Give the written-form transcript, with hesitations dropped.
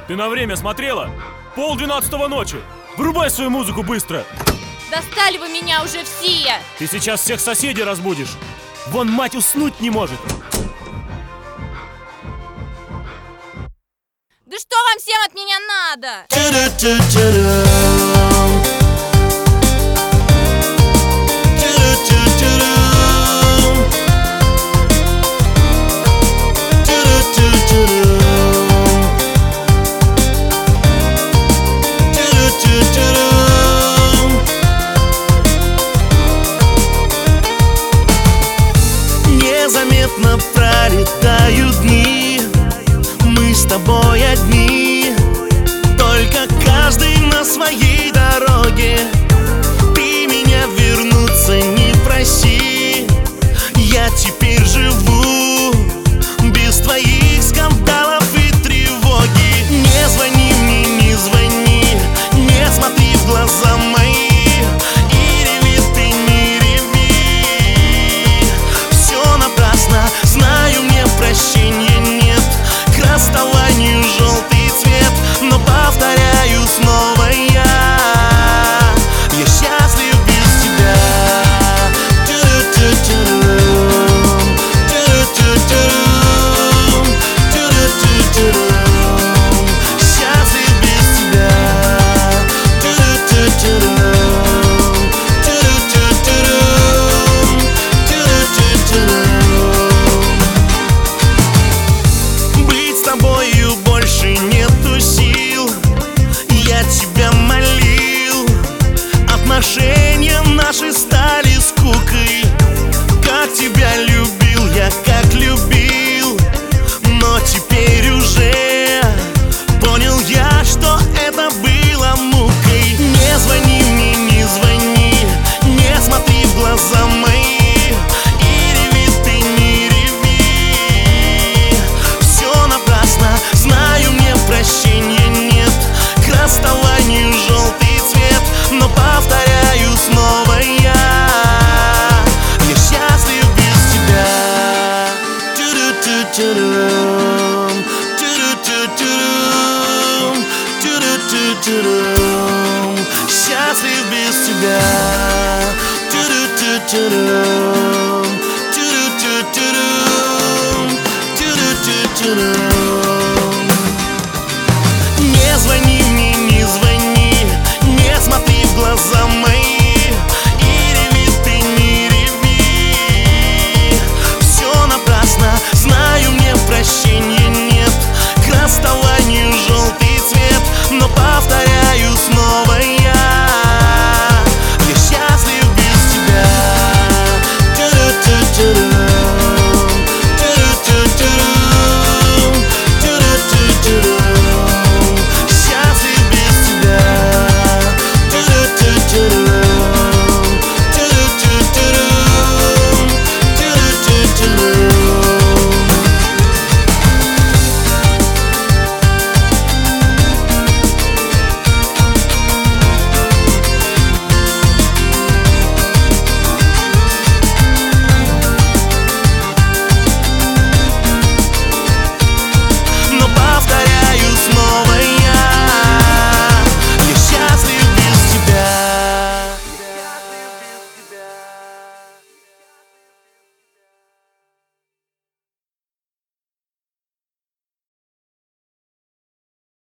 Ты на время смотрела? 11:30 ночи. Врубай свою музыку быстро. Достали вы меня уже все! Ты сейчас всех соседей разбудишь. Вон мать уснуть не может. Да что вам всем от меня надо? Незаметно пролетают дни, мы с тобой одни, только каждый на своей дороге. Ты меня вернуться не проси, я теперь живу без твоих скандалов и тревоги. Не звони мне, не звони, не смотри в глаза мои. Знаю, мне прощения нет, к расставанию желтый цвет, но повторяю снова я счастлив без тебя. Счастлив без тебя. Больше нету сил, я тебя молил. Отношения наши стали скукой. Как тебя любил, я как любил, но теперь уже понял я, что это было мукой. Не звони мне, не звони, не смотри в глаза мои. Знаю, мне прощения нет, к расставанию желтый цвет, но повторяю снова я счастлив без тебя. Счастлив без тебя.